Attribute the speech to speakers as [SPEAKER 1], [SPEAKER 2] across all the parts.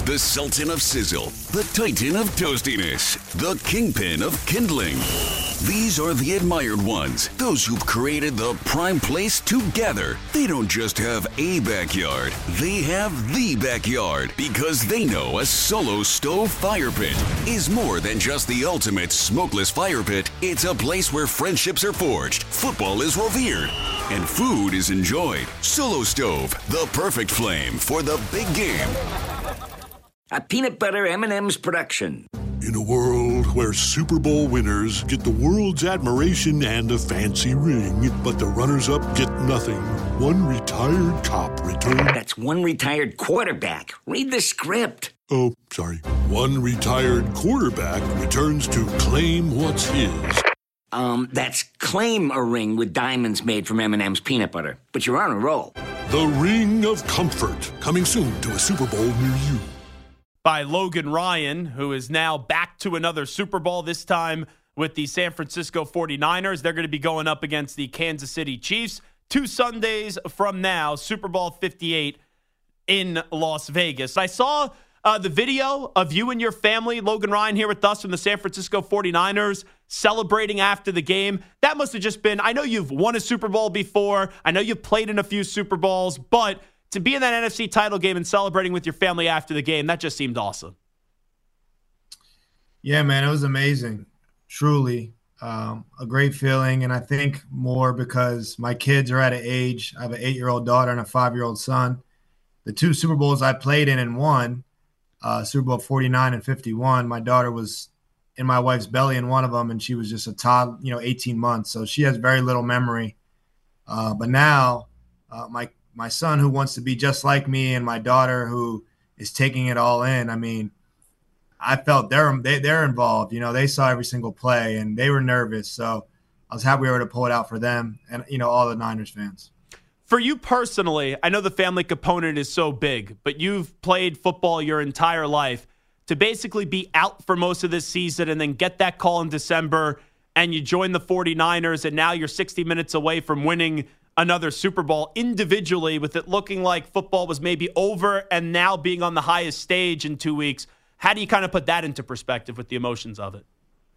[SPEAKER 1] The Sultan of Sizzle, the Titan of Toastiness, the Kingpin of Kindling. These are the admired ones, those who've created the prime place to gather. They don't just have a backyard, they have the backyard, because they know a Solo Stove fire pit is more than just the ultimate smokeless fire pit. It's a place where friendships are forged, football is revered, and food is enjoyed. Solo Stove, the perfect flame for the big game.
[SPEAKER 2] A peanut butter M&M's production.
[SPEAKER 3] In a world where Super Bowl winners get the world's admiration and a fancy ring, but the runners-up get nothing, one retired cop returned...
[SPEAKER 2] That's one retired quarterback. Read the script.
[SPEAKER 3] Oh, sorry. One retired quarterback returns to claim what's his.
[SPEAKER 2] That's claim a ring with diamonds made from M&M's peanut butter. But you're on a roll.
[SPEAKER 3] The Ring of Comfort, coming soon to a Super Bowl near you.
[SPEAKER 4] By Logan Ryan, who is now back to another Super Bowl, this time with the San Francisco 49ers. They're going to be going up against the Kansas City Chiefs 2 Sundays from now, Super Bowl 58 in Las Vegas. I saw the video of you and your family, Logan Ryan, here with us from the San Francisco 49ers, celebrating after the game. That must have just been, I know you've won a Super Bowl before. I know you've played in a few Super Bowls, but to be in that NFC title game and celebrating with your family after the game, that just seemed awesome.
[SPEAKER 5] Yeah, man, it was amazing. Truly a great feeling. And I think more because my kids are at an age, I have an 8-year-old daughter and a 5-year-old son. The 2 Super Bowls I played in and won, Super Bowl 49 and 51, my daughter was in my wife's belly in one of them, and she was just a toddler, 18 months. So she has very little memory. But now my son, who wants to be just like me, and my daughter, who is taking it all in. I mean, I felt they're involved. They saw every single play, and they were nervous. So I was happy we were able to pull it out for them and, all the Niners fans.
[SPEAKER 4] For you personally, I know the family component is so big, but you've played football your entire life. To basically be out for most of this season and then get that call in December and you join the 49ers, and now you're 60 minutes away from winning another Super Bowl individually, with it looking like football was maybe over and now being on the highest stage in 2 weeks. How do you kind of put that into perspective with the emotions of it?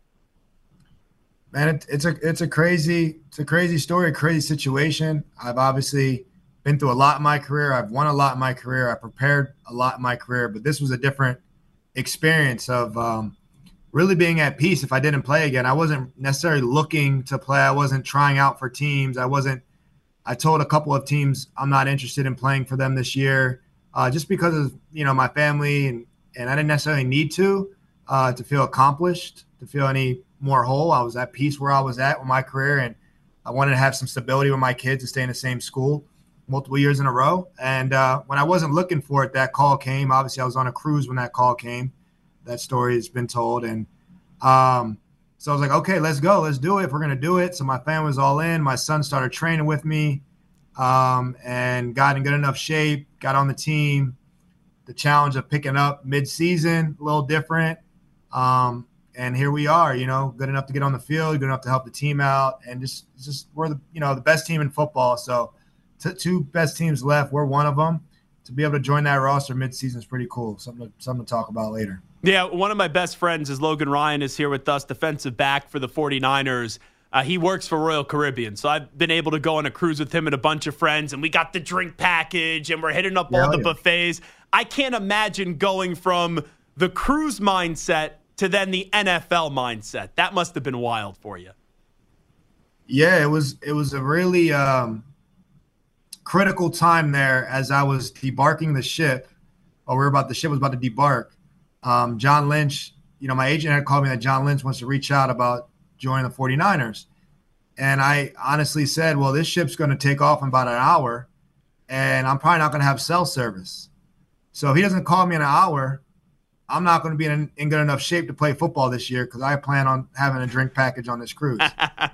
[SPEAKER 5] Man, it's a crazy story, a crazy situation. I've obviously been through a lot in my career. I've won a lot in my career. I prepared a lot in my career, but this was a different experience of really being at peace. If I didn't play again, I wasn't necessarily looking to play. I wasn't trying out for teams. I told a couple of teams I'm not interested in playing for them this year, just because of my family, and I didn't necessarily need to feel accomplished, to feel any more whole. I was at peace where I was at with my career, and I wanted to have some stability with my kids to stay in the same school multiple years in a row. And when I wasn't looking for it, that call came. Obviously, I was on a cruise when that call came. That story has been told, and so I was like, okay, let's go. Let's do it if we're going to do it. So my family was all in. My son started training with me and got in good enough shape, got on the team. The challenge of picking up mid-season, a little different. And here we are, good enough to get on the field, good enough to help the team out. And just we're the best team in football. So 2 best teams left. We're one of them. To be able to join that roster mid-season is pretty cool. Something to talk about later.
[SPEAKER 4] Yeah, one of my best friends is Logan Ryan, is here with us, defensive back for the 49ers. He works for Royal Caribbean, so I've been able to go on a cruise with him and a bunch of friends, and we got the drink package, and we're hitting up all the buffets. I can't imagine going from the cruise mindset to then the NFL mindset. That must have been wild for you.
[SPEAKER 5] Yeah, it was a really critical time there as I was debarking the ship, or the ship was about to debark. John Lynch, my agent had called me that John Lynch wants to reach out about joining the 49ers. And I honestly said, well, this ship's going to take off in about an hour, and I'm probably not going to have cell service. So if he doesn't call me in an hour, I'm not going to be in good enough shape to play football this year, because I plan on having a drink package on this cruise.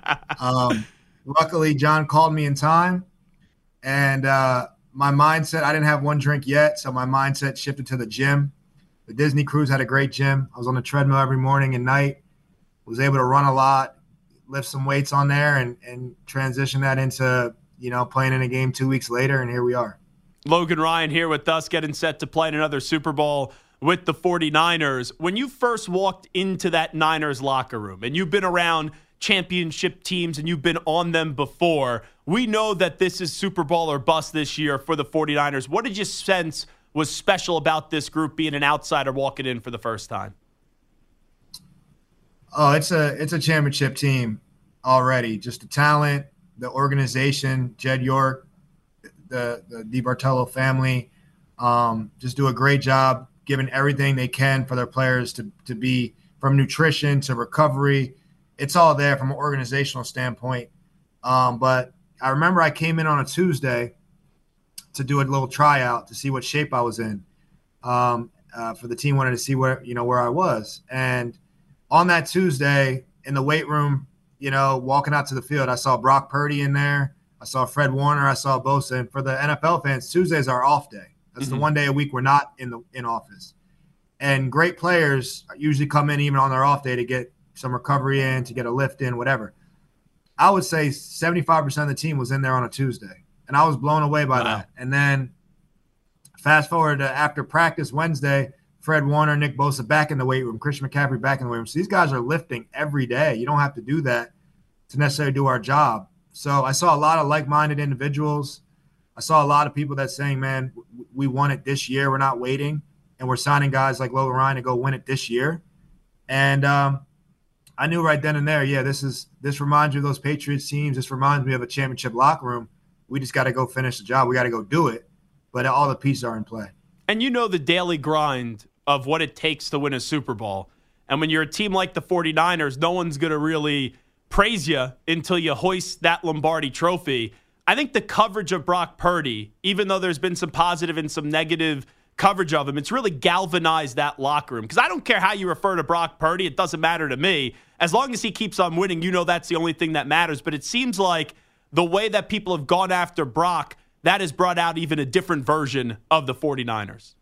[SPEAKER 5] Luckily, John called me in time, and my mindset, I didn't have one drink yet, so my mindset shifted to the gym. The Disney cruise had a great gym. I was on the treadmill every morning and night, was able to run a lot, lift some weights on there, and transition that into, playing in a game 2 weeks later, and here we are.
[SPEAKER 4] Logan Ryan here with us, getting set to play in another Super Bowl with the 49ers. When you first walked into that Niners locker room, and you've been around championship teams and you've been on them before, we know that this is Super Bowl or bust this year for the 49ers. What did you sense was special about this group being an outsider walking in for the first time?
[SPEAKER 5] Oh, it's a championship team already. Just the talent, the organization, Jed York, the DiBartolo family, just do a great job giving everything they can for their players to be, from nutrition to recovery. It's all there from an organizational standpoint. But I remember I came in on a Tuesday to do a little tryout to see what shape I was in. For the team wanted to see where I was. And on that Tuesday in the weight room, walking out to the field, I saw Brock Purdy in there. I saw Fred Warner. I saw Bosa. And for the NFL fans, Tuesdays are off day. That's the one day a week we're not in office. And great players usually come in even on their off day to get some recovery in, to get a lift in, whatever. I would say 75% of the team was in there on a Tuesday. And I was blown away by that. And then fast forward to after practice Wednesday, Fred Warner, Nick Bosa back in the weight room, Christian McCaffrey back in the weight room. So these guys are lifting every day. You don't have to do that to necessarily do our job. So I saw a lot of like-minded individuals. I saw a lot of people that saying, man, we won it this year. We're not waiting. And we're signing guys like Logan Ryan to go win it this year. And I knew right then and there, this reminds me of those Patriots teams. This reminds me of a championship locker room. We just got to go finish the job. We got to go do it. But all the pieces are in play.
[SPEAKER 4] And the daily grind of what it takes to win a Super Bowl. And when you're a team like the 49ers, no one's going to really praise you until you hoist that Lombardi trophy. I think the coverage of Brock Purdy, even though there's been some positive and some negative coverage of him, it's really galvanized that locker room. Because I don't care how you refer to Brock Purdy. It doesn't matter to me. As long as he keeps on winning, that's the only thing that matters. But it seems like the way that people have gone after Brock, that has brought out even a different version of the 49ers.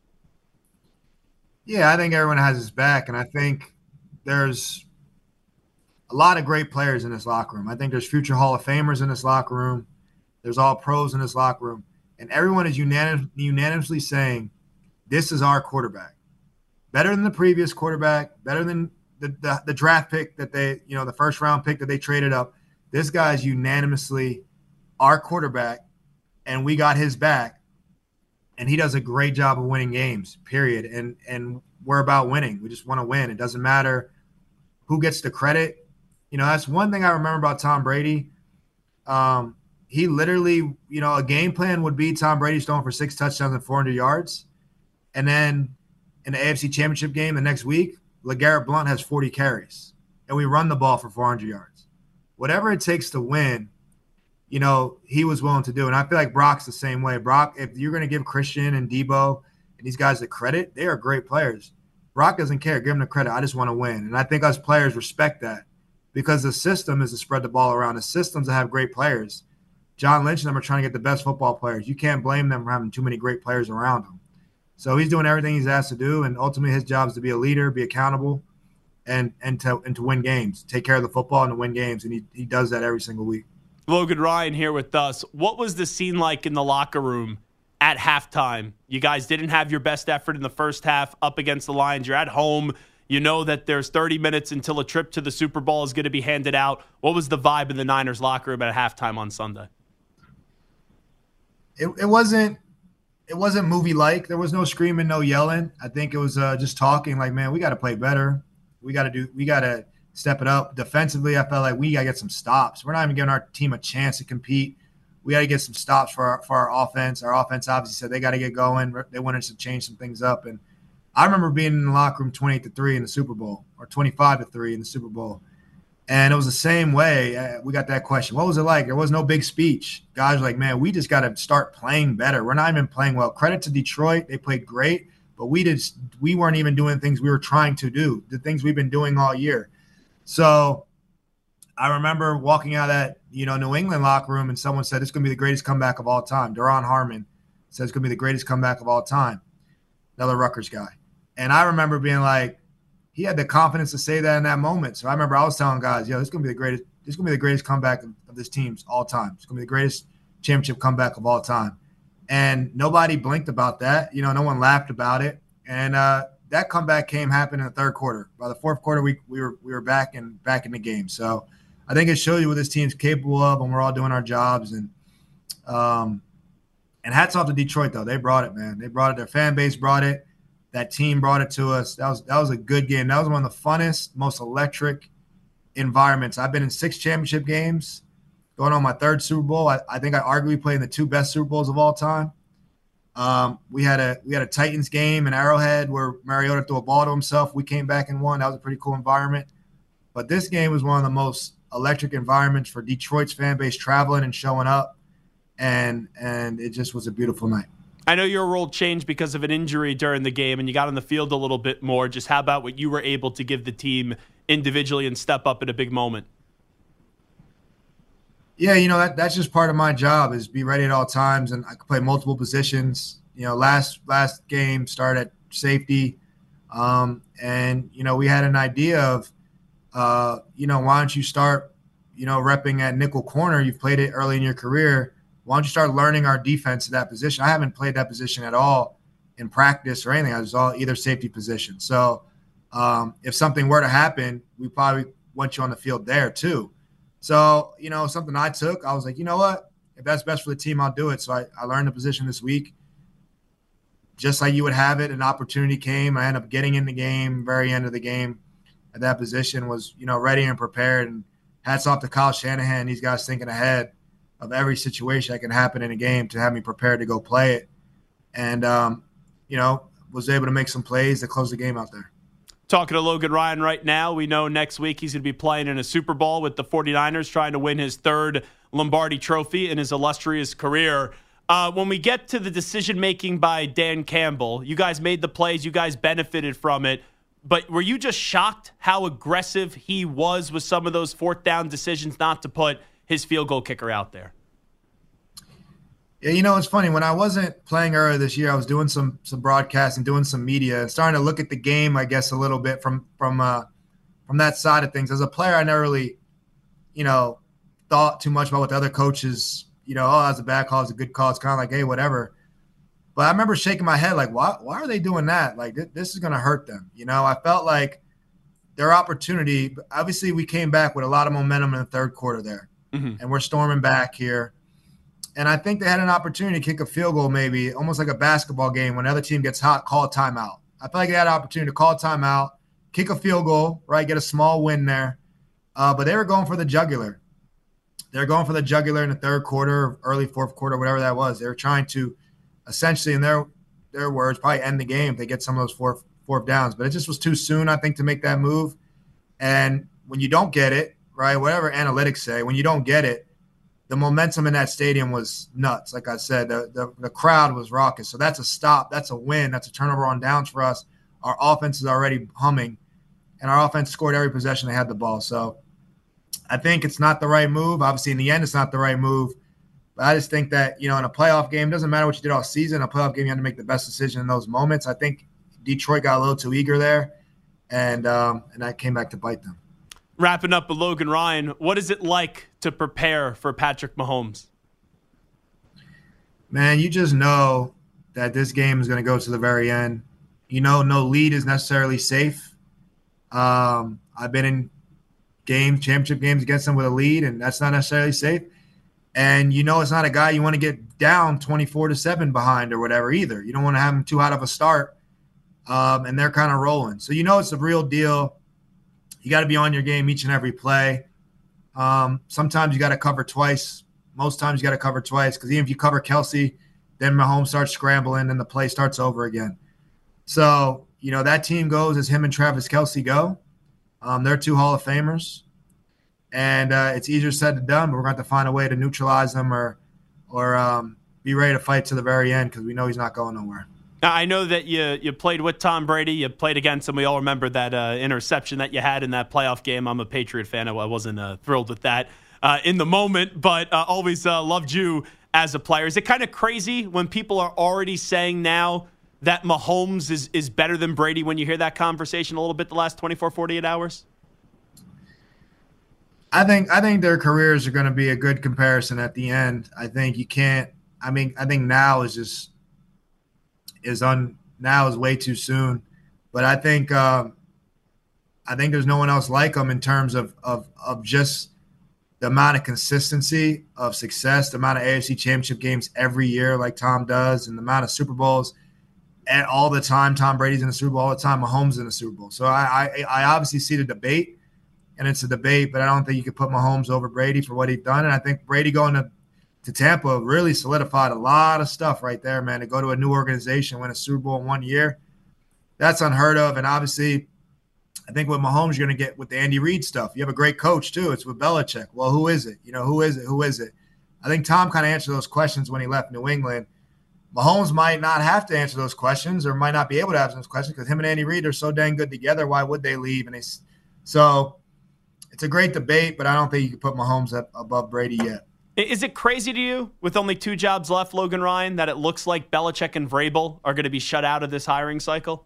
[SPEAKER 5] Yeah, I think everyone has his back, and I think there's a lot of great players in this locker room. I think there's future Hall of Famers in this locker room. There's all pros in this locker room. And everyone is unanimously saying, this is our quarterback. Better than the previous quarterback, better than the draft pick that they, the first round pick that they traded up. This guy is unanimously our quarterback, and we got his back. And he does a great job of winning games, period. And we're about winning. We just want to win. It doesn't matter who gets the credit. That's one thing I remember about Tom Brady. He literally, a game plan would be Tom Brady's throwing for 6 touchdowns and 400 yards. And then in the AFC Championship game the next week, LeGarrette Blount has 40 carries. And we run the ball for 400 yards. Whatever it takes to win, he was willing to do. And I feel like Brock's the same way. Brock, if you're going to give Christian and Debo and these guys the credit, they are great players. Brock doesn't care. Give them the credit. I just want to win. And I think us players respect that because the system is to spread the ball around. The system's to have great players. John Lynch and them are trying to get the best football players. You can't blame them for having too many great players around them. So he's doing everything he's asked to do, and ultimately his job is to be a leader, be accountable, and to win games, take care of the football and to win games. And he does that every single week.
[SPEAKER 4] Logan Ryan here with us. What was the scene like in the locker room at halftime? You guys didn't have your best effort in the first half up against the Lions. You're at home. You know that there's 30 minutes until a trip to the Super Bowl is going to be handed out. What was the vibe in the Niners locker room at halftime on Sunday?
[SPEAKER 5] It wasn't movie-like. There was no screaming, no yelling. I think it was just talking like, man, we got to play better. We got to step it up. Defensively, I felt like we got to get some stops. We're not even giving our team a chance to compete. We got to get some stops for our offense. Our offense obviously said they got to get going. They wanted us to change some things up. And I remember being in the locker room 28-3 in the Super Bowl or 25-3 in the Super Bowl. And it was the same way. We got that question. What was it like? There was no big speech. Guys were like, man, we just got to start playing better. We're not even playing well. Credit to Detroit. They played great, but we weren't even doing things we were trying to do, the things we've been doing all year. So I remember walking out of that, New England locker room, and someone said, it's going to be the greatest comeback of all time. Daron Harmon said it's going to be the greatest comeback of all time. Another Rutgers guy. And I remember being like, he had the confidence to say that in that moment. So I remember I was telling guys, this is going to be the greatest. This is going to be the greatest comeback of this team's all time. It's going to be the greatest championship comeback of all time. And nobody blinked about that. No one laughed about it. And that comeback happened in the third quarter. By the fourth quarter, we were back in the game. So I think it shows you what this team's capable of when we're all doing our jobs. And hats off to Detroit, though. They brought it, man. They brought it. Their fan base brought it. That team brought it to us. That was a good game. That was one of the funnest, most electric environments. I've been in 6 championship games, going on my 3rd Super Bowl. I think I arguably played in the 2 best Super Bowls of all time. We had a Titans game in Arrowhead where Mariota threw a ball to himself. We came back and won. That was a pretty cool environment. But this game was one of the most electric environments for Detroit's fan base traveling and showing up. And it just was a beautiful night.
[SPEAKER 4] I know your role changed because of an injury during the game and you got on the field a little bit more. Just how about what you were able to give the team individually and step up at a big moment?
[SPEAKER 5] Yeah, that's just part of my job is be ready at all times, and I could play multiple positions. Last game started at safety, and we had an idea of, why don't you start, repping at nickel corner? You've played it early in your career. Why don't you start learning our defense at that position? I haven't played that position at all in practice or anything. I was all either safety position. So if something were to happen, we probably want you on the field there too. So, something I took, I was like, you know what? If that's best for the team, I'll do it. So I learned the position this week. Just like you would have it, an opportunity came. I ended up getting in the game, very end of the game at that position, was, ready and prepared. And hats off to Kyle Shanahan. These guys thinking ahead of every situation that can happen in a game to have me prepared to go play it. And, was able to make some plays to close the game out there.
[SPEAKER 4] Talking to Logan Ryan right now. We know next week he's going to be playing in a Super Bowl with the 49ers, trying to win his 3rd Lombardi trophy in his illustrious career. When we get to the decision-making by Dan Campbell, you guys made the plays. You guys benefited from it. But were you just shocked how aggressive he was with some of those 4th down decisions not to put his field goal kicker out there?
[SPEAKER 5] Yeah, it's funny. When I wasn't playing earlier this year, I was doing some broadcasting, doing some media, and starting to look at the game, I guess, a little bit from that side of things. As a player, I never really, thought too much about what the other coaches, that's a bad call, it's a good call. It's kind of like, hey, whatever. But I remember shaking my head like, why are they doing that? Like, this is going to hurt them. I felt like their opportunity, obviously we came back with a lot of momentum in the 3rd quarter there. Mm-hmm. And we're storming back here. And I think they had an opportunity to kick a field goal, maybe almost like a basketball game. When the other team gets hot, call a timeout. I feel like they had an opportunity to call a timeout, kick a field goal, right, get a small win there. But they were going for the jugular. They were going for the jugular in the 3rd quarter, early 4th quarter, whatever that was. They were trying to essentially, in their words, probably end the game if they get some of those fourth downs. But it just was too soon, I think, to make that move. And when you don't get it, right, whatever analytics say, when you don't get it, the momentum in that stadium was nuts. Like I said, the crowd was raucous. So that's a stop. That's a win. That's a turnover on downs for us. Our offense is already humming, and our offense scored every possession they had the ball. So I think it's not the right move. Obviously, in the end, it's not the right move. But I just think that, in a playoff game, it doesn't matter what you did all season. A playoff game, you have to make the best decision in those moments. I think Detroit got a little too eager there, and that came back to bite them.
[SPEAKER 4] Wrapping up with Logan Ryan, what is it like to prepare for Patrick Mahomes?
[SPEAKER 5] Man, you just know that this game is going to go to the very end. No lead is necessarily safe. I've been in championship games against him with a lead, and that's not necessarily safe. And it's not a guy you want to get down 24-7 behind or whatever either. You don't want to have him too out of a start, and they're kind of rolling. So it's a real deal. You got to be on your game each and every play. Sometimes you got to cover twice. Most times you got to cover twice because even if you cover Kelce, then Mahomes starts scrambling and the play starts over again. So, that team goes as him and Travis Kelce go. They're 2 Hall of Famers. And it's easier said than done, but we're going to have to find a way to neutralize them or be ready to fight to the very end because we know he's not going nowhere.
[SPEAKER 4] Now, I know that you played with Tom Brady. You played against him. We all remember that interception that you had in that playoff game. I'm a Patriot fan. I wasn't thrilled with that in the moment, but always loved you as a player. Is it kind of crazy when people are already saying now that Mahomes is better than Brady when you hear that conversation a little bit the last 24, 48 hours?
[SPEAKER 5] I think their careers are going to be a good comparison at the end. I think you can't – I think now is now is way too soon. But I think there's no one else like him in terms of just the amount of consistency of success, the amount of AFC Championship games every year like Tom does, and the amount of Super Bowls and all the time. Tom Brady's in the Super Bowl all the time. Mahomes in the Super Bowl. So I obviously see the debate, and it's a debate, but I don't think you could put Mahomes over Brady for what he's done. And I think Brady going to Tampa really solidified a lot of stuff right there, man. To go to a new organization, win a Super Bowl in 1 year, that's unheard of. And obviously, I think with Mahomes, you're going to get with the Andy Reid stuff. You have a great coach, too. It's with Belichick. Well, who is it? Who is it? Who is it? I think Tom kind of answered those questions when he left New England. Mahomes might not have to answer those questions or might not be able to answer those questions because him and Andy Reid are so dang good together. Why would they leave? So it's a great debate, but I don't think you can put Mahomes above Brady yet.
[SPEAKER 4] Is it crazy to you, with only 2 jobs left, Logan Ryan, that it looks like Belichick and Vrabel are going to be shut out of this hiring cycle?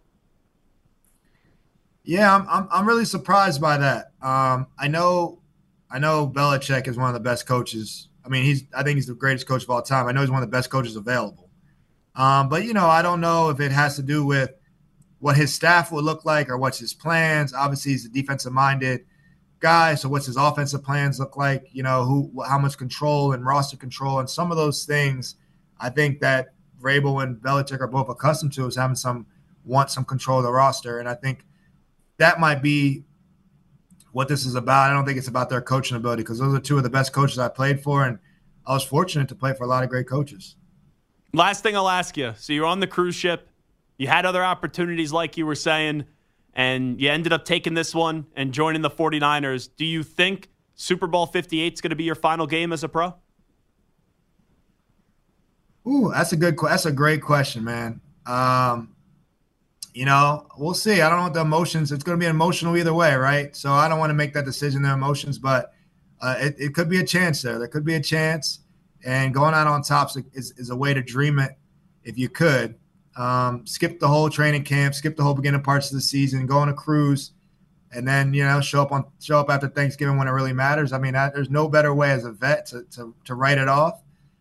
[SPEAKER 5] Yeah, I'm really surprised by that. I know Belichick is one of the best coaches. I mean, I think he's the greatest coach of all time. I know he's one of the best coaches available. But I don't know if it has to do with what his staff will look like or what's his plans. Obviously, he's a defensive-minded guy, so what's his offensive plans look like? How much control and roster control and some of those things. I think that Vrabel and Belichick are both accustomed to is having some control of the roster, and I think that might be what this is about. I don't think it's about their coaching ability because those are 2 of the best coaches I played for, and I was fortunate to play for a lot of great coaches.
[SPEAKER 4] Last thing I'll ask you. So you're on the cruise ship. You had other opportunities like you were saying, and you ended up taking this one and joining the 49ers. Do you think Super Bowl 58 is going to be your final game as a pro?
[SPEAKER 5] Ooh, that's a great question, man. We'll see. I don't know what the emotions. It's going to be emotional either way, right? So I don't want to make that decision. Their emotions, but it could be a chance there. There could be a chance, and going out on top is a way to dream it if you could. Skip the whole training camp, skip the whole beginning parts of the season, go on a cruise, and then show up after Thanksgiving when it really matters. I mean, there's no better way as a vet to write it off.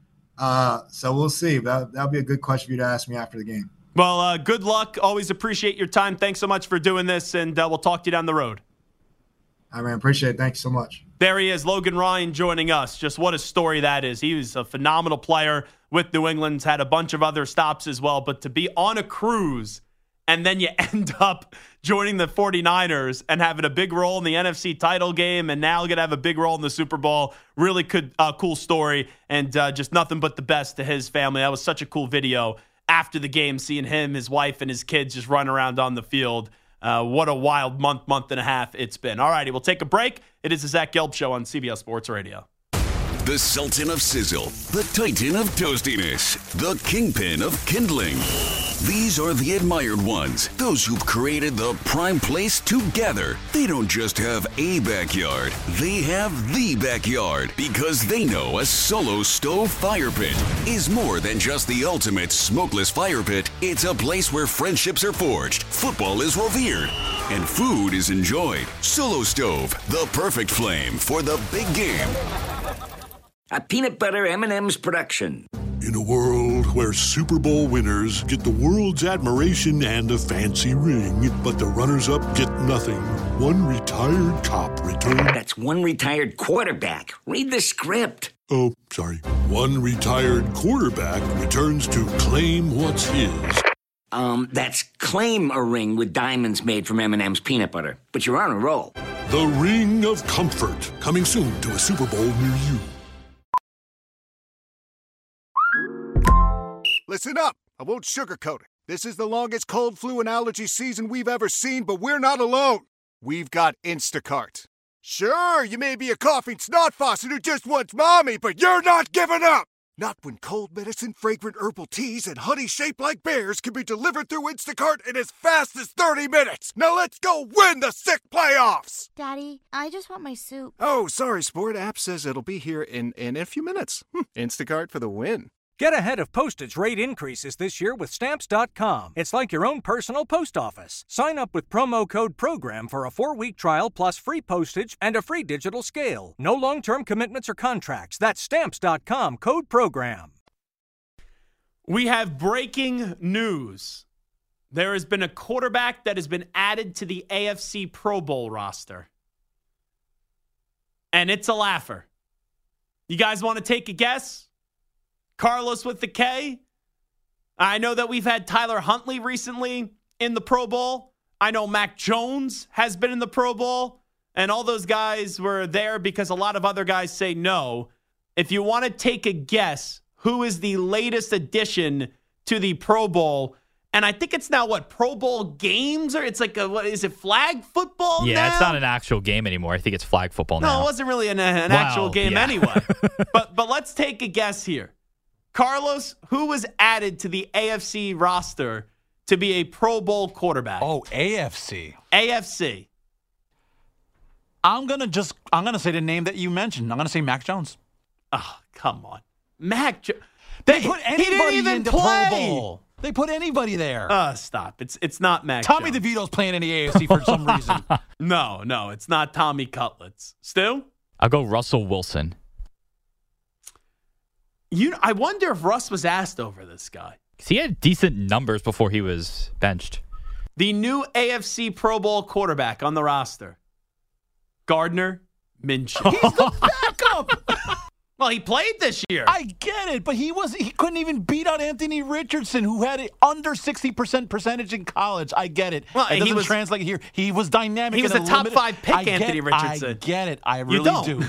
[SPEAKER 5] So we'll see. That'll be a good question for you to ask me after the game.
[SPEAKER 4] Well, good luck. Always appreciate your time. Thanks so much for doing this, and we'll talk to you down the road.
[SPEAKER 5] I mean, appreciate it. Thanks so much.
[SPEAKER 4] There he is, Logan Ryan joining us. Just what a story that is. He was a phenomenal player with New England, had a bunch of other stops as well. But to be on a cruise and then you end up joining the 49ers and having a big role in the NFC title game and now going to have a big role in the Super Bowl, really cool story, and just nothing but the best to his family. That was such a cool video after the game, seeing him, his wife, and his kids just run around on the field. What a wild month and a half it's been. All righty, we'll take a break. It is the Zach Gelb Show on CBS Sports Radio.
[SPEAKER 1] The Sultan of Sizzle, the Titan of Toastiness, the Kingpin of Kindling. These are the admired ones, those who've created the prime place to gather. They don't just have a backyard, they have the backyard, because they know a Solo Stove fire pit is more than just the ultimate smokeless fire pit. It's a place where friendships are forged, football is revered, and food is enjoyed. Solo Stove, the perfect flame for the big game.
[SPEAKER 2] A peanut butter M&M's production.
[SPEAKER 3] In a world where Super Bowl winners get the world's admiration and a fancy ring, but the runners-up get nothing, one retired cop returned...
[SPEAKER 2] That's one retired quarterback. Read the script.
[SPEAKER 3] Oh, sorry. One retired quarterback returns to claim what's his.
[SPEAKER 2] That's claim a ring with diamonds made from M&M's peanut butter. But you're on a roll.
[SPEAKER 3] The Ring of Comfort, coming soon to a Super Bowl near you.
[SPEAKER 6] Listen up. I won't sugarcoat it. This is the longest cold, flu, and allergy season we've ever seen, but we're not alone. We've got Instacart. Sure, you may be a coughing snot faucet who just wants mommy, but you're not giving up. Not when cold medicine, fragrant herbal teas, and honey shaped like bears can be delivered through Instacart in as fast as 30 minutes. Now let's go win the sick playoffs.
[SPEAKER 7] Daddy, I just want my soup.
[SPEAKER 6] Oh, sorry, Sport. App says it'll be here in a few minutes. Instacart for the win.
[SPEAKER 8] Get ahead of postage rate increases this year with Stamps.com. It's like your own personal post office. Sign up with promo code PROGRAM for a 4-week trial plus free postage and a free digital scale. No long-term commitments or contracts. That's Stamps.com, code PROGRAM.
[SPEAKER 4] We have breaking news. there has been a quarterback that has been added to the AFC Pro Bowl roster. And it's a laugher. You guys want to take a guess? Carlos with the K. I know that we've had Tyler Huntley recently in the Pro Bowl. I know Mac Jones has been in the Pro Bowl. And all those guys were there because a lot of other guys say no. If you want to take a guess, who is the latest addition to the Pro Bowl? And I think it's now Pro Bowl games, or it's like what is it, flag football?
[SPEAKER 9] Yeah,
[SPEAKER 4] now?
[SPEAKER 9] It's not an actual game anymore. I think it's flag football now.
[SPEAKER 4] No, it wasn't really an actual game anyway. But let's take a guess here. Carlos, who was added to the AFC roster to be a Pro Bowl quarterback?
[SPEAKER 10] Oh, AFC.
[SPEAKER 4] AFC.
[SPEAKER 10] I'm gonna say the name that you mentioned. I'm gonna say Mac Jones.
[SPEAKER 4] Oh, come on, Mac Jones.
[SPEAKER 10] They put anybody in the
[SPEAKER 4] play.
[SPEAKER 10] Pro Bowl. They put anybody there.
[SPEAKER 4] Stop. It's not Mac
[SPEAKER 10] Tommy
[SPEAKER 4] Jones.
[SPEAKER 10] DeVito's playing in the AFC for some reason.
[SPEAKER 4] No, it's not Tommy Cutlets. Stu?
[SPEAKER 9] I'll go Russell Wilson.
[SPEAKER 4] I wonder if Russ was asked over this guy.
[SPEAKER 9] He had decent numbers before he was benched.
[SPEAKER 4] The new AFC Pro Bowl quarterback on the roster, Gardner Minshew.
[SPEAKER 10] He's the backup.
[SPEAKER 4] Well, he played this year.
[SPEAKER 10] I get it, but he couldn't even beat out Anthony Richardson, who had an under 60% percentage in college. I get it.
[SPEAKER 4] Well,
[SPEAKER 10] it doesn't translate here. He was dynamic.
[SPEAKER 4] He was a top 5 pick, Anthony Richardson.
[SPEAKER 10] I get it. I really do.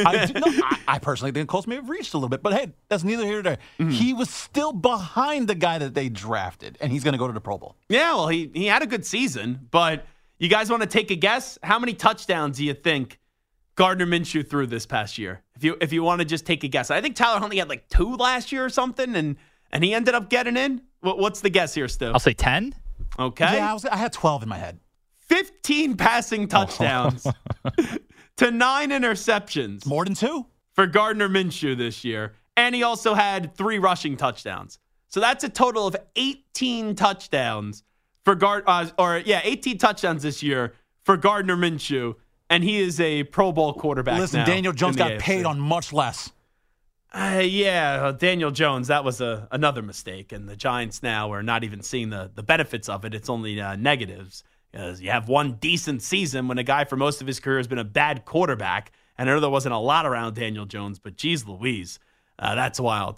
[SPEAKER 10] I personally think Colts may have reached a little bit, but hey, that's neither here nor there. Mm-hmm. He was still behind the guy that they drafted, and he's going to go to the Pro Bowl.
[SPEAKER 4] Yeah, well, he had a good season, but you guys want to take a guess? How many touchdowns do you think Gardner Minshew threw this past year? If you want to just take a guess. I think Tyler Huntley had 2 last year or something, and he ended up getting in. What's the guess here, Stu?
[SPEAKER 9] I'll say 10.
[SPEAKER 4] Okay.
[SPEAKER 10] Yeah, I had 12 in my head.
[SPEAKER 4] 15 passing touchdowns to 9 interceptions.
[SPEAKER 10] More than 2.
[SPEAKER 4] For Gardner Minshew this year. And he also had 3 rushing touchdowns. So that's a total of 18 touchdowns for 18 touchdowns this year for Gardner Minshew. And he is a Pro Bowl quarterback.
[SPEAKER 10] Listen,
[SPEAKER 4] now
[SPEAKER 10] Daniel Jones got
[SPEAKER 4] AFC.
[SPEAKER 10] paid on much less.
[SPEAKER 4] Daniel Jones, that was another mistake. And the Giants now are not even seeing the benefits of it. It's only negatives. You have one decent season when a guy for most of his career has been a bad quarterback. And I know there wasn't a lot around Daniel Jones, but geez Louise, that's wild.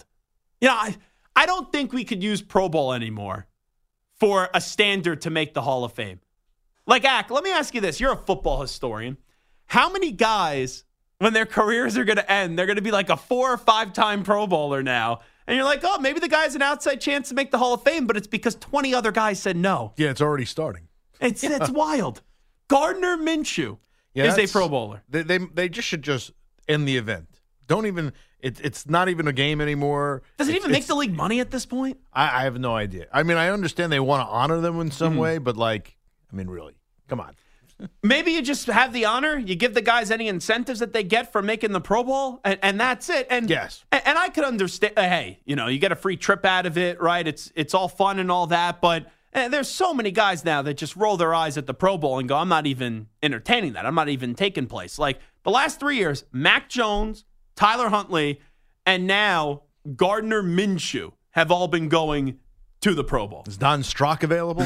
[SPEAKER 4] I don't think we could use Pro Bowl anymore for a standard to make the Hall of Fame. Ak, let me ask you this. You're a football historian. How many guys, when their careers are going to end, they're going to be like a 4 or 5-time Pro Bowler now? And you're like, oh, maybe the guy's an outside chance to make the Hall of Fame, but it's because 20 other guys said no.
[SPEAKER 11] Yeah, it's already starting.
[SPEAKER 4] It's wild. Gardner Minshew is a Pro Bowler.
[SPEAKER 11] They just should just end the event. Don't even. It's not even a game anymore.
[SPEAKER 4] Does it even make the league money at this point?
[SPEAKER 11] I have no idea. I mean, I understand they want to honor them in some way, but really, come on.
[SPEAKER 4] Maybe you just have the honor. You give the guys any incentives that they get for making the Pro Bowl, and that's it. And
[SPEAKER 11] yes,
[SPEAKER 4] and I could understand. Hey, you get a free trip out of it, right? It's all fun and all that, but there's so many guys now that just roll their eyes at the Pro Bowl and go, "I'm not even entertaining that. I'm not even taking place." Like the last 3 years, Mac Jones, Tyler Huntley, and now Gardner Minshew have all been going to the Pro Bowl.
[SPEAKER 11] Is Don Strock available?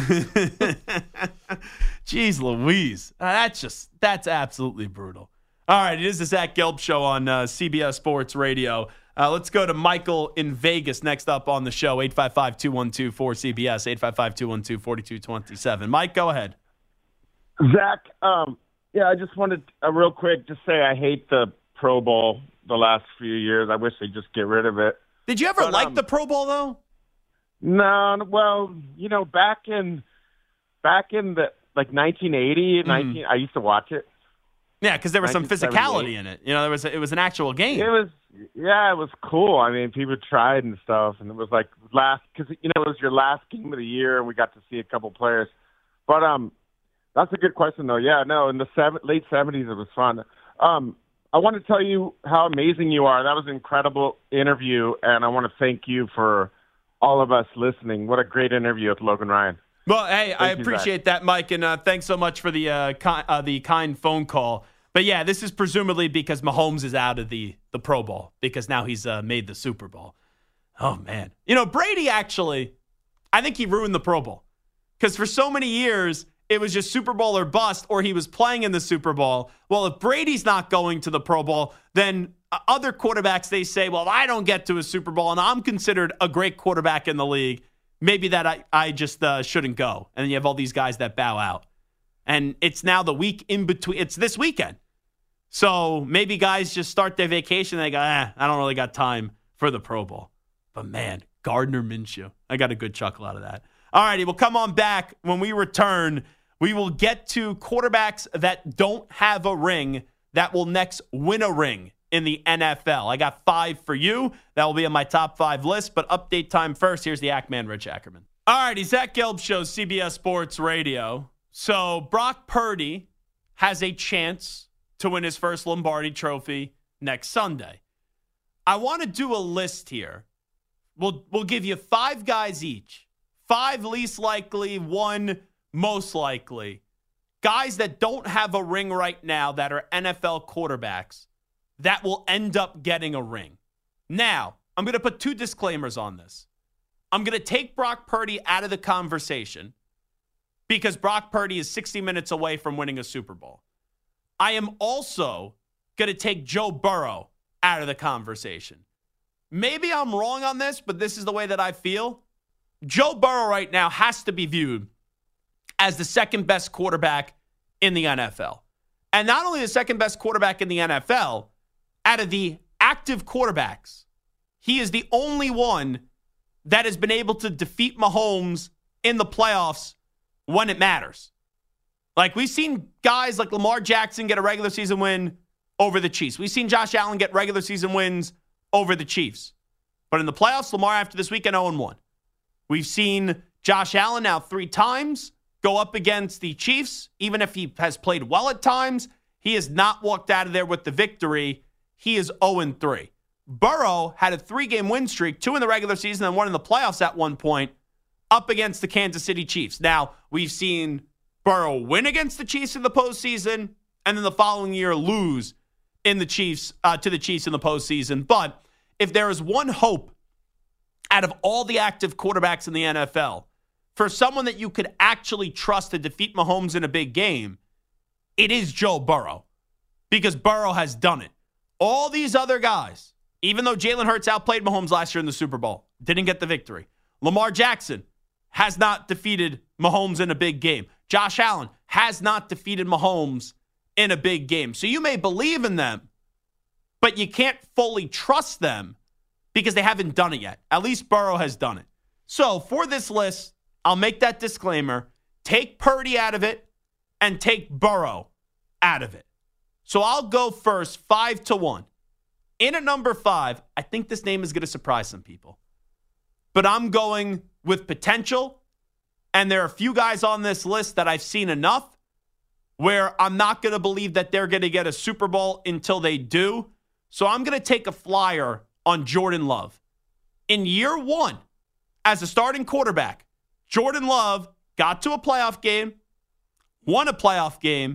[SPEAKER 4] Jeez Louise. That's absolutely brutal. All right, it is the Zach Gelb Show on CBS Sports Radio. Let's go to Michael in Vegas next up on the show, 855-212-4CBS, 855-212-4227. Mike, go ahead.
[SPEAKER 12] Zach, I just wanted real quick to say I hate the Pro Bowl the last few years. I wish they'd just get rid of it.
[SPEAKER 4] Did you ever like the Pro Bowl, though?
[SPEAKER 12] No, well, back in the 1980, I used to watch it.
[SPEAKER 4] Yeah, because there was some physicality in it. It was an actual game.
[SPEAKER 12] It was cool. I mean, people tried and stuff, and it was like because it was your last game of the year, and we got to see a couple players. But that's a good question, though. Yeah, no, in the late 70s, it was fun. I want to tell you how amazing you are. That was an incredible interview, and I want to thank you for all of us listening. What a great interview with Logan Ryan.
[SPEAKER 4] Well, hey, I appreciate that, Mike, and thanks so much for the kind phone call. But yeah, this is presumably because Mahomes is out of the Pro Bowl because now he's made the Super Bowl. Oh man, Brady actually, I think he ruined the Pro Bowl Because for so many years, it was just Super Bowl or bust, or he was playing in the Super Bowl. Well, if Brady's not going to the Pro Bowl, then other quarterbacks, they say, well, I don't get to a Super Bowl, and I'm considered a great quarterback in the league. Maybe that I just shouldn't go. And then you have all these guys that bow out. And it's now the week in between. It's this weekend. So maybe guys just start their vacation and they go, I don't really got time for the Pro Bowl. But man, Gardner Minshew. I got a good chuckle out of that. All righty, we'll come on back. When we return, we will get to quarterbacks that don't have a ring that will next win a ring in the NFL. I got 5 for you. That will be on my top 5 list. But update time first. Here's the Ackman, Rich Ackerman. All righty, Zach Gelb Show, CBS Sports Radio. So Brock Purdy has a chance to win his first Lombardi Trophy next Sunday. I want to do a list here. We'll give you 5 guys each. 5 least likely, 1 most likely. Guys that don't have a ring right now that are NFL quarterbacks that will end up getting a ring. Now, I'm going to put 2 disclaimers on this. I'm going to take Brock Purdy out of the conversation because Brock Purdy is 60 minutes away from winning a Super Bowl. I am also going to take Joe Burrow out of the conversation. Maybe I'm wrong on this, but this is the way that I feel. Joe Burrow right now has to be viewed as the second best quarterback in the NFL. And not only the second best quarterback in the NFL, out of the active quarterbacks, he is the only one that has been able to defeat Mahomes in the playoffs when it matters. Like, we've seen guys like Lamar Jackson get a regular season win over the Chiefs. We've seen Josh Allen get regular season wins over the Chiefs. But in the playoffs, Lamar after this weekend 0-1. We've seen Josh Allen now 3 times go up against the Chiefs. Even if he has played well at times, he has not walked out of there with the victory. He is 0-3. Burrow had a 3-game win streak, 2 in the regular season and 1 in the playoffs at one point, up against the Kansas City Chiefs. Now, we've seen Burrow win against the Chiefs in the postseason, and then the following year lose in the Chiefs to the Chiefs in the postseason. But if there is one hope out of all the active quarterbacks in the NFL for someone that you could actually trust to defeat Mahomes in a big game, it is Joe Burrow, because Burrow has done it. All these other guys, even though Jalen Hurts outplayed Mahomes last year in the Super Bowl, didn't get the victory. Lamar Jackson has not defeated Mahomes in a big game. Josh Allen has not defeated Mahomes in a big game. So you may believe in them, but you can't fully trust them because they haven't done it yet. At least Burrow has done it. So for this list, I'll make that disclaimer. Take Purdy out of it and take Burrow out of it. So I'll go first, 5-1. In at number 5, I think this name is going to surprise some people. But I'm going with potential. And there are a few guys on this list that I've seen enough where I'm not going to believe that they're going to get a Super Bowl until they do. So I'm going to take a flyer on Jordan Love. In year 1, as a starting quarterback, Jordan Love got to a playoff game, won a playoff game,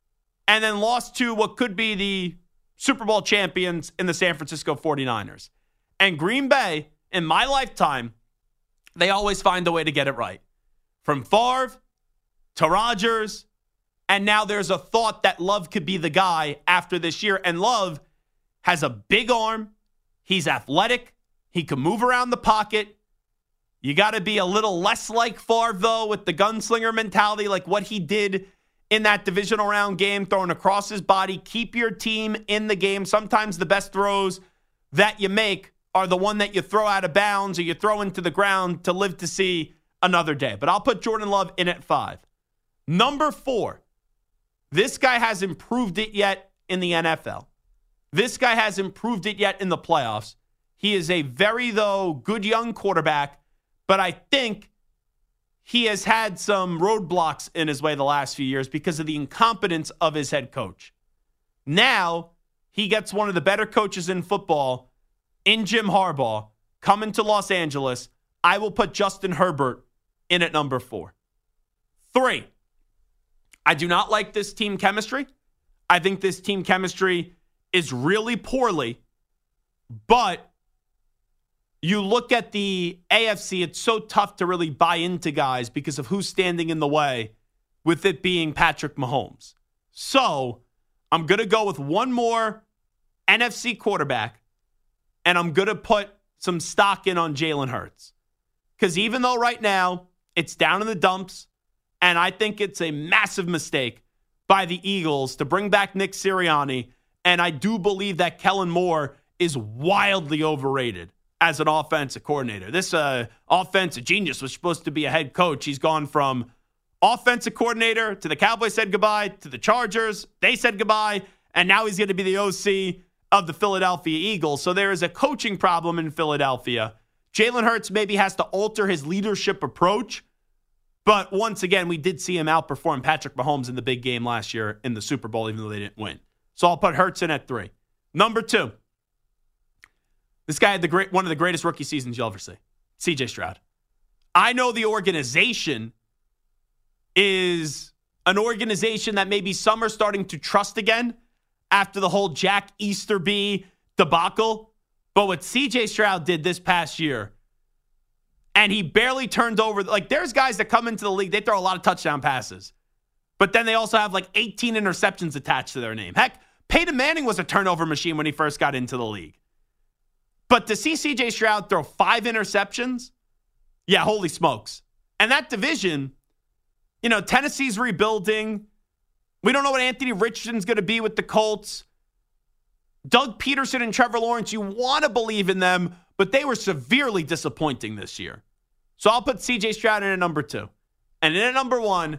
[SPEAKER 4] and then lost to what could be the Super Bowl champions in the San Francisco 49ers. And Green Bay, in my lifetime, they always find a way to get it right. From Favre to Rodgers, and now there's a thought that Love could be the guy after this year. And Love has a big arm. He's athletic. He can move around the pocket. You got to be a little less like Favre, though, with the gunslinger mentality, like what he did in that divisional round game, throwing across his body. Keep your team in the game. Sometimes the best throws that you make are the one that you throw out of bounds or you throw into the ground to live to see another day. But I'll put Jordan Love in at 5. Number 4, this guy hasn't proved it yet in the NFL. This guy hasn't proved it yet in the playoffs. He is a very, though, good young quarterback, but I think he has had some roadblocks in his way the last few years because of the incompetence of his head coach. Now, he gets one of the better coaches in football in Jim Harbaugh coming to Los Angeles. I will put Justin Herbert in at number 4. 3, I do not like this team chemistry. I think this team chemistry is really poorly, but you look at the AFC, it's so tough to really buy into guys because of who's standing in the way, with it being Patrick Mahomes. So I'm going to go with one more NFC quarterback, and I'm going to put some stock in on Jalen Hurts. Because even though right now it's down in the dumps, and I think it's a massive mistake by the Eagles to bring back Nick Sirianni, and I do believe that Kellen Moore is wildly overrated as an offensive coordinator. This offensive genius was supposed to be a head coach. He's gone from offensive coordinator to the Cowboys said goodbye, to the Chargers, they said goodbye, and now he's going to be the OC of the Philadelphia Eagles. So there is a coaching problem in Philadelphia. Jalen Hurts maybe has to alter his leadership approach, but once again, we did see him outperform Patrick Mahomes in the big game last year in the Super Bowl, even though they didn't win. So I'll put Hurts in at 3. Number 2. This guy had one of the greatest rookie seasons you'll ever see. CJ Stroud. I know the organization is an organization that maybe some are starting to trust again after the whole Jack Easterby debacle. But what CJ Stroud did this past year, and he barely turned over. Like, there's guys that come into the league, they throw a lot of touchdown passes. But then they also have like 18 interceptions attached to their name. Heck, Peyton Manning was a turnover machine when he first got into the league. But to see CJ Stroud throw 5 interceptions, yeah, holy smokes. And that division, Tennessee's rebuilding. We don't know what Anthony Richardson's going to be with the Colts. Doug Peterson and Trevor Lawrence, you want to believe in them, but they were severely disappointing this year. So I'll put CJ Stroud in at number 2. And in at number 1,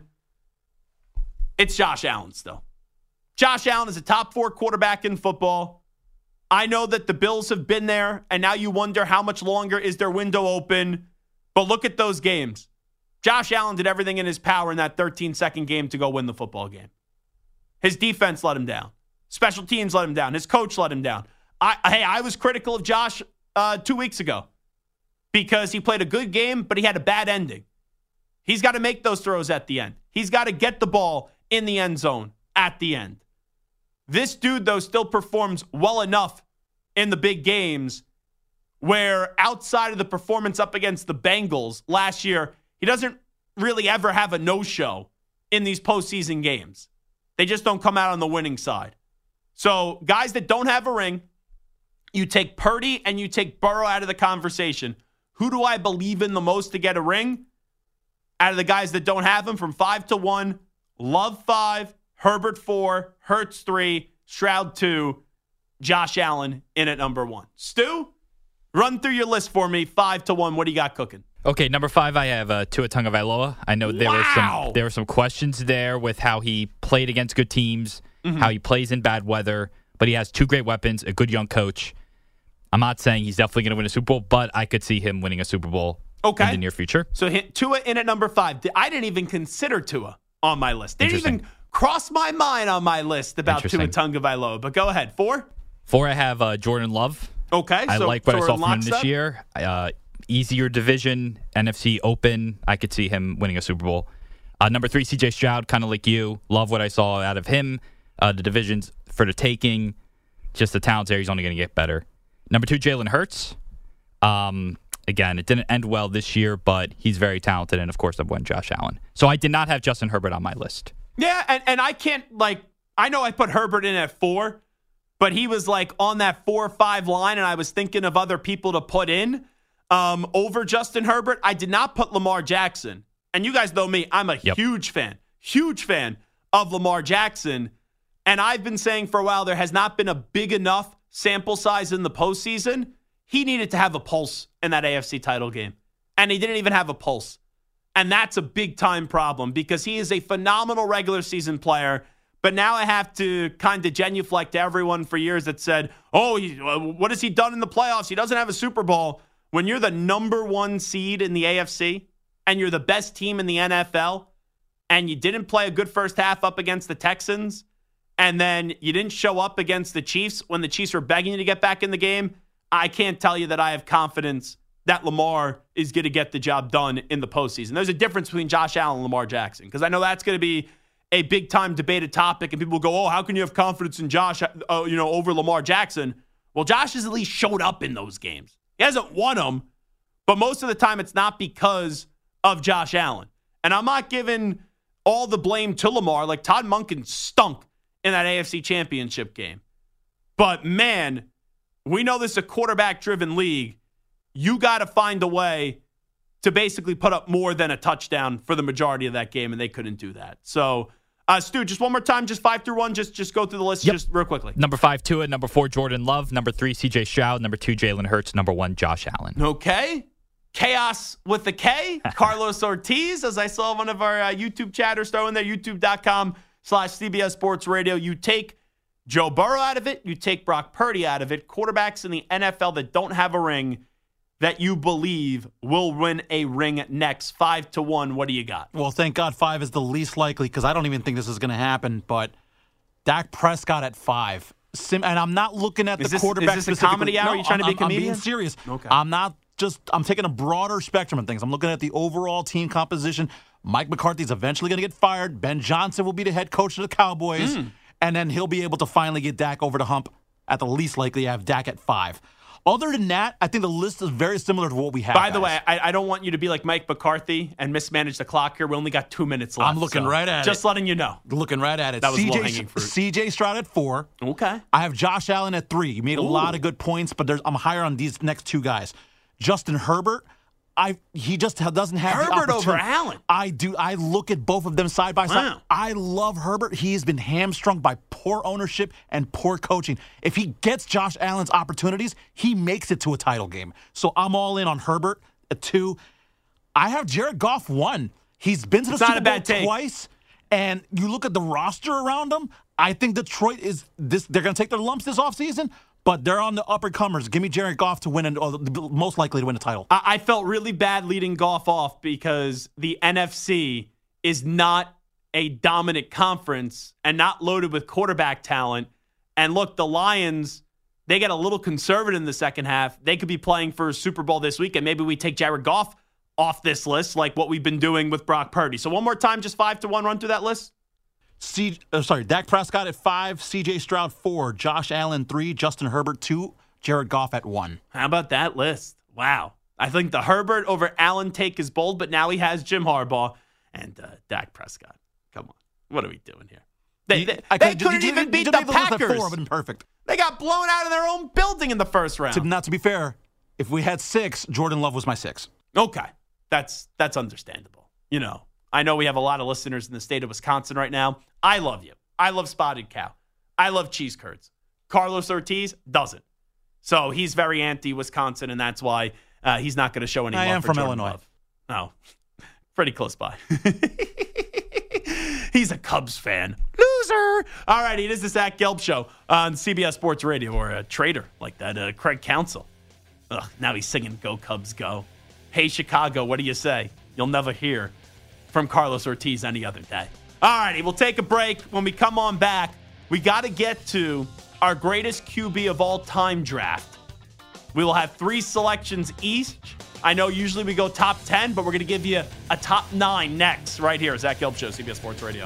[SPEAKER 4] it's Josh Allen still. Josh Allen is a top 4 quarterback in football. I know that the Bills have been there, and now you wonder how much longer is their window open. But look at those games. Josh Allen did everything in his power in that 13-second game to go win the football game. His defense let him down. Special teams let him down. His coach let him down. I was critical of Josh 2 weeks ago because he played a good game, but he had a bad ending. He's got to make those throws at the end. He's got to get the ball in the end zone at the end. This dude, though, still performs well enough in the big games where outside of the performance up against the Bengals last year, he doesn't really ever have a no-show in these postseason games. They just don't come out on the winning side. So guys that don't have a ring, you take Purdy and you take Burrow out of the conversation. Who do I believe in the most to get a ring? Out of the guys that don't have them, from 5 to 1, Love 5, Herbert 4, Hurts 3, Stroud 2, Josh Allen in at number 1. Stu, run through your list for me, 5 to 1. What do you got cooking?
[SPEAKER 9] Okay, number 5, I have Tua Tagovailoa. I know there were some questions there with how he played against good teams, how he plays in bad weather, but he has 2 great weapons, a good young coach. I'm not saying he's definitely going to win a Super Bowl, but I could see him winning a Super Bowl in the near future.
[SPEAKER 4] So Tua in at number 5. I didn't even consider Tua on my list. Didn't even cross my mind on my list about Tua Tagovailoa. But go ahead. 4?
[SPEAKER 9] 4, I have Jordan Love.
[SPEAKER 4] Okay.
[SPEAKER 9] I like what I saw from him this year. Easier division, NFC open. I could see him winning a Super Bowl. Number 3, CJ Stroud, kind of like you. Love what I saw out of him. The division's for the taking. Just the talent's there. He's only going to get better. Number 2, Jalen Hurts. Again, it didn't end well this year, but he's very talented. And, of course, I've won Josh Allen. So I did not have Justin Herbert on my list.
[SPEAKER 4] Yeah, and I can't, I know I put Herbert in at 4, but he was, on that 4 or 5 line, and I was thinking of other people to put in over Justin Herbert. I did not put Lamar Jackson. And you guys know me. I'm a huge fan of Lamar Jackson. And I've been saying for a while there has not been a big enough sample size in the postseason. He needed to have a pulse in that AFC title game. And he didn't even have a pulse. And that's a big-time problem because he is a phenomenal regular season player. But now I have to kind of genuflect to everyone for years that said, what has he done in the playoffs? He doesn't have a Super Bowl. When you're the number 1 seed in the AFC and you're the best team in the NFL and you didn't play a good first half up against the Texans and then you didn't show up against the Chiefs when the Chiefs were begging you to get back in the game, I can't tell you that I have confidence that Lamar is going to get the job done in the postseason. There's a difference between Josh Allen and Lamar Jackson because I know that's going to be a big-time debated topic, and people will go, how can you have confidence in Josh over Lamar Jackson? Well, Josh has at least showed up in those games. He hasn't won them, but most of the time it's not because of Josh Allen. And I'm not giving all the blame to Lamar. Like, Todd Monken stunk in that AFC Championship game. But, man, we know this is a quarterback-driven league. You got to find a way to basically put up more than a touchdown for the majority of that game, and they couldn't do that. So, Stu, just one more time, just 5 through 1, just go through the list just real quickly.
[SPEAKER 9] Number 5, Tua. Number 4, Jordan Love. Number 3, C.J. Stroud. Number 2, Jalen Hurts. Number 1, Josh Allen.
[SPEAKER 4] Okay. Chaos with the K. Carlos Ortiz, as I saw one of our YouTube chatters throw in there, youtube.com/CBS Sports Radio. You take Joe Burrow out of it. You take Brock Purdy out of it. Quarterbacks in the NFL that don't have a ring that you believe will win a ring next. 5 to 1. What do you got?
[SPEAKER 10] Well, thank God 5 is the least likely because I don't even think this is going to happen. But Dak Prescott at 5. And I'm not looking at the quarterback.
[SPEAKER 4] Is this a comedy hour?
[SPEAKER 10] No,
[SPEAKER 4] Are you trying to be a comedian?
[SPEAKER 10] I'm being serious.
[SPEAKER 4] Okay.
[SPEAKER 10] I'm taking a broader spectrum of things. I'm looking at the overall team composition. Mike McCarthy's eventually going to get fired. Ben Johnson will be the head coach of the Cowboys. And then he'll be able to finally get Dak over the hump. At the least likely, I have Dak at 5. Other than that, I think the list is very similar to what we have.
[SPEAKER 4] By the way, I don't want you to be like Mike McCarthy and mismanage the clock here. We only got 2 minutes left.
[SPEAKER 10] I'm looking right at it.
[SPEAKER 4] Just letting you know.
[SPEAKER 10] Looking right at it.
[SPEAKER 4] That was low-hanging fruit.
[SPEAKER 10] C.J. Stroud at 4.
[SPEAKER 4] Okay.
[SPEAKER 10] I have Josh Allen at 3. You made a lot of good points, but I'm higher on these next 2 guys. Justin Herbert, he just doesn't have the opportunity.
[SPEAKER 4] Herbert over Allen.
[SPEAKER 10] I do. I look at both of them side by side.
[SPEAKER 4] Wow.
[SPEAKER 10] I love Herbert. He has been hamstrung by poor ownership and poor coaching. If he gets Josh Allen's opportunities, he makes it to a title game. So I'm all in on Herbert at 2. I have Jared Goff 1. He's been to the Super Bowl twice, and you look at the roster around him. I think Detroit is this. They're going to take their lumps this offseason. But they're on the upper-comers. Give me Jared Goff to win, or most likely to win a title.
[SPEAKER 4] I felt really bad leading Goff off because the NFC is not a dominant conference and not loaded with quarterback talent. And look, the Lions, they get a little conservative in the second half. They could be playing for a Super Bowl this week, and maybe we take Jared Goff off this list like what we've been doing with Brock Purdy. So one more time, just 5 to 1, run through that list.
[SPEAKER 10] Dak Prescott at 5, C.J. Stroud 4, Josh Allen 3, Justin Herbert 2, Jared Goff at 1.
[SPEAKER 4] How about that list? Wow. I think the Herbert over Allen take is bold, but now he has Jim Harbaugh and Dak Prescott. Come on. What are we doing here? They couldn't even beat the Packers.
[SPEAKER 10] 4 would have been perfect.
[SPEAKER 4] They got blown out of their own building in the first round.
[SPEAKER 10] Not to be fair, if we had 6, Jordan Love was my 6.
[SPEAKER 4] Okay. That's understandable. You know, I know we have a lot of listeners in the state of Wisconsin right now. I love you. I love Spotted Cow. I love cheese curds. Carlos Ortiz doesn't. So he's very anti-Wisconsin, and that's why he's not going to show any love.
[SPEAKER 10] I am
[SPEAKER 4] for
[SPEAKER 10] from
[SPEAKER 4] Jordan
[SPEAKER 10] Illinois.
[SPEAKER 4] Love. Oh, pretty close by. He's a Cubs fan. Loser. All righty, it is the Zach Gelb Show on CBS Sports Radio, or a trader like that, Craig Counsell. Ugh, now he's singing Go Cubs Go. Hey, Chicago, what do you say? You'll never hear from Carlos Ortiz any other day. All righty, we'll take a break. When we come on back, we got to get to our greatest QB of all time draft. We will have 3 selections each. I know usually we go top 10, but we're going to give you a top 9 next, right here. Zach Gelb Show, CBS Sports Radio.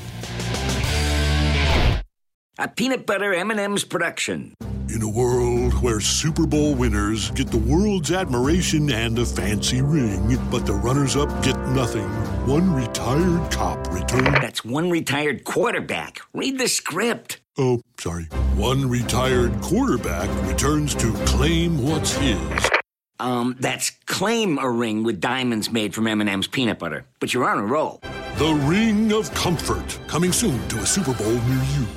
[SPEAKER 2] A peanut butter M&M's production.
[SPEAKER 3] In a world where Super Bowl winners get the world's admiration and a fancy ring, but the runners-up get nothing, one retired cop returned...
[SPEAKER 2] That's one retired quarterback. Read the script.
[SPEAKER 3] Oh, sorry. One retired quarterback returns to claim what's his.
[SPEAKER 2] That's claim a ring with diamonds made from M&M's peanut butter. But you're on a roll.
[SPEAKER 3] The Ring of Comfort, coming soon to a Super Bowl near you.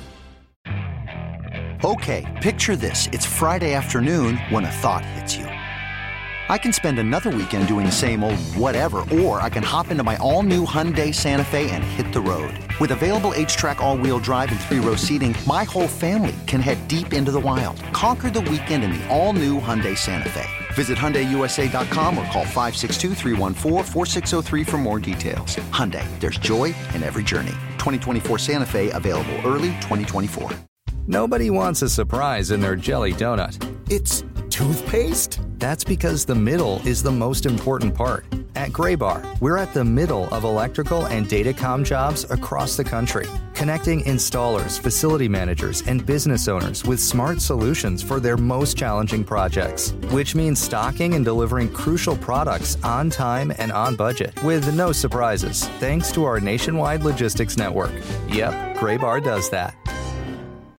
[SPEAKER 13] Okay, picture this. It's Friday afternoon when a thought hits you. I can spend another weekend doing the same old whatever, or I can hop into my all-new Hyundai Santa Fe and hit the road. With available H-Track all-wheel drive and 3-row seating, my whole family can head deep into the wild. Conquer the weekend in the all-new Hyundai Santa Fe. Visit HyundaiUSA.com or call 562-314-4603 for more details. Hyundai, there's joy in every journey. 2024 Santa Fe, available early 2024.
[SPEAKER 14] Nobody wants a surprise in their jelly donut.
[SPEAKER 15] It's
[SPEAKER 14] toothpaste?
[SPEAKER 15] That's because the middle is the most important part. At Graybar, we're at the middle of electrical and datacom jobs across the country, connecting installers, facility managers, and business owners with smart solutions for their most challenging projects, which means stocking and delivering crucial products on time and on budget with no surprises, thanks to our nationwide logistics network. Yep, Graybar does that.